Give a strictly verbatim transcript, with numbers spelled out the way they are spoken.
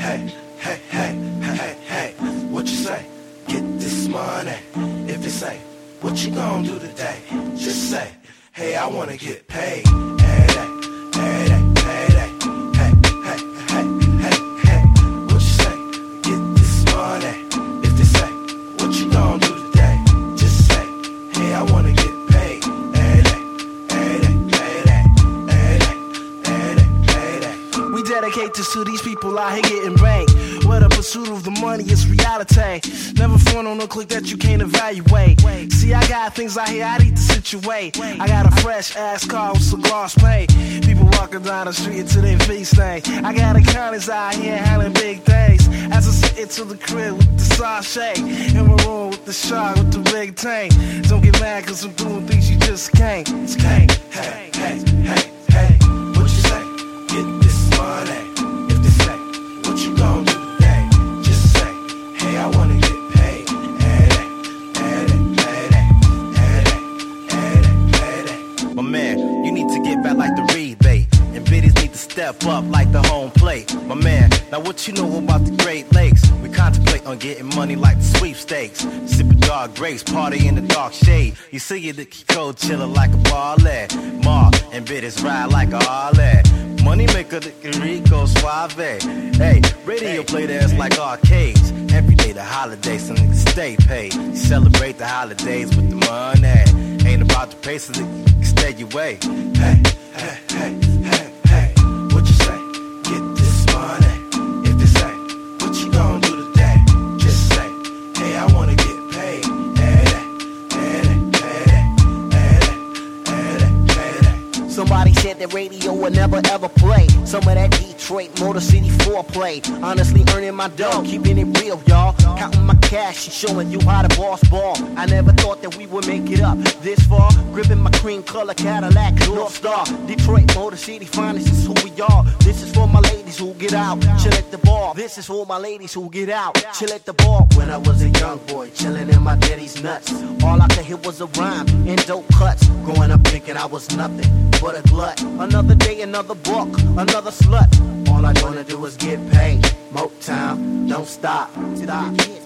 hey, hey, hey, hey, hey. What you say? Get this money. If you say, what you gonna do today? Just say, hey, I wanna get paid. Hey, hey, hey, hey, hey, hey, hey, hey, hey, hey. What you say? Get this money. If they say, what you gonna do today? Just say, hey, I wanna get paid. Hey, hey, hey, hey, hey, hey, hey, hey. We dedicate this to these people out here getting banked. Where the pursuit of the money is reality. Never front on no click that you can't evaluate. See, I got things out here I need to situate. I got a fresh ass car with cigars paid. People walking down the street until they feet stain. I got accountants out here handling big things. As I sit into the crib with the sachet. In my room with the shark with the big tank. Don't get mad cause I'm doing things you just can't. It's can't. Hey, hey, hey, hey. What you say? Get this money. If they say, what you gonna do today? Just say, hey, I wanna get paid. Hey, hey, hey, hey, hey, hey, hey. My man, you need to get back like the rebate. And biddies need to step up like the home plate. My man, now what you know about the Great Lakes? We contemplate on getting money like the sweepstakes. Sipping dark grapes, party in the dark shade. You see it, the cold chillin' like a ballet. Ma and biddies ride like a Harley. Money maker, the Rico Suave. Hey, radio play that's like arcades. Every day the holidays, some niggas stay paid. You celebrate the holidays with the money. Ain't about the pace of the stay away. Hey, hey, hey, hey, hey. What you say? Get this money. If they say, what you gonna do today? Just say, hey, I wanna get paid. Hey, hey, hey, hey, hey, hey, hey. Somebody said that radio would never ever play some of that Detroit Motor City foreplay. Honestly earning my dough, keeping it real, y'all. Counting my cash and showing you how the boss ball. I never thought that we would make it up this far. Gripping my cream color Cadillac North Star. Detroit Motor City finest is who we are. This is for my ladies who get out, chill at the bar. This is for my ladies who get out, chill at the bar. When I was a young boy, chilling in my daddy's nuts. All I could hear was a rhyme and dope cuts. Growing up thinking I was nothing but a glut. Another day, another book, another slut. All I wanna do is get paid. Motown, don't stop. Stop.